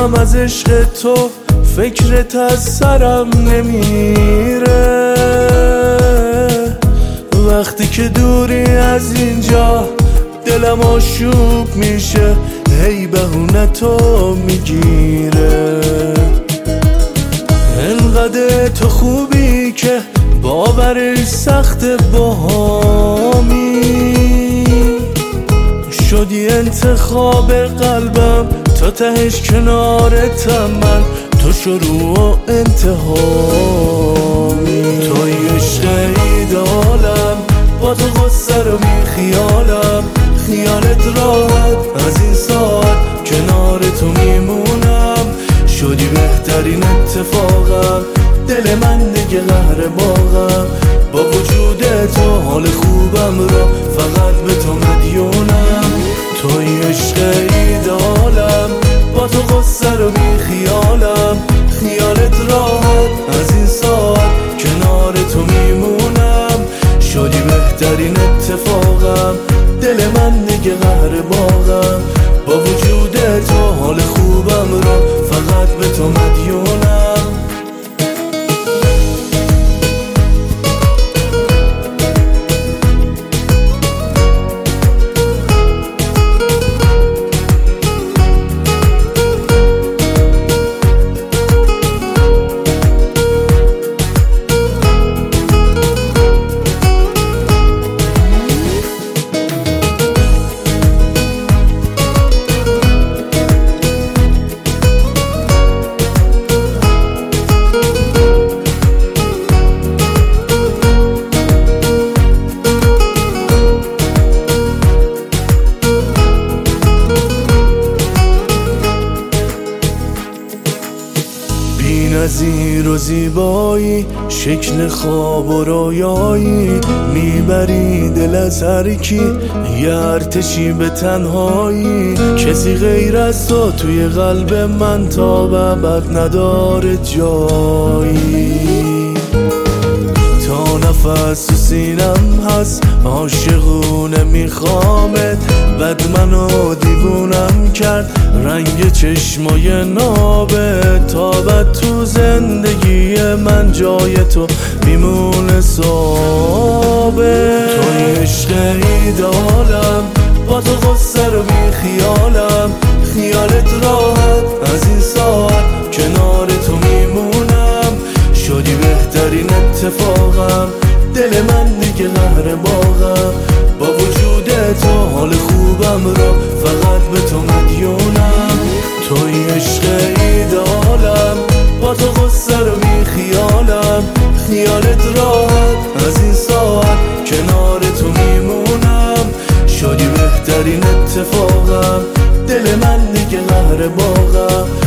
شبم از عشق تو فکرت از سرم نمیره. وقتی که دوری از اینجا دلم آشوب میشه، هی بهونه تو میگیره. انقدر تو خوبی که باورش سخت باهامی، شدی انتخاب قلبم تا تهش کنارتم من، تو شروع و انتهامی. توی عشق ایدالم، با تو قصه رو بی خیالم، خیالت راحت از این ساعت کنار تو میمونم. شدی بهترین اتفاقم، دل من دیگه قهر باغم. با وجود تو حال خوبم را فقط به تو مدیونم. توی عشق ایدالم، با تو قصه رو بی خیالم، خیالت راحت از این ساعت کنار تو میمونم. شدی بهترین اتفاقم، دل من دیگه قهر باغم. با وجود تو حال خوبم را فقط به تو مدیونم. بی‌نظیر و زیبایی، شکل خواب و رویایی، میبری دل از هر کی، یه ارتشی به تنهایی. کسی غیر از تو توی قلب من تا به ابد نداره جایی. تا نفس تو سینم هست عاشقونه میخوامت، بد منو دیوونم کرد رنگ چشمای نابت. تا بد تو زندگی من جای تو میمونه ثابت. توی عشق ایدالم، با تو قصه رو بی خیالم، خیالت راحت از این ساعت کنار تو میمونم. شدی بهترین اتفاقم، دل من دیگه قهر باغم. با وجود تو حال خوبم را فقط به تو مدیونم. توی عشق ایدالم، با تو قصه رو بی خیالم، خیالت راحت از این ساعت کنار تو میمونم. شدی بهترین اتفاقم، دل من دیگه قهر باغم.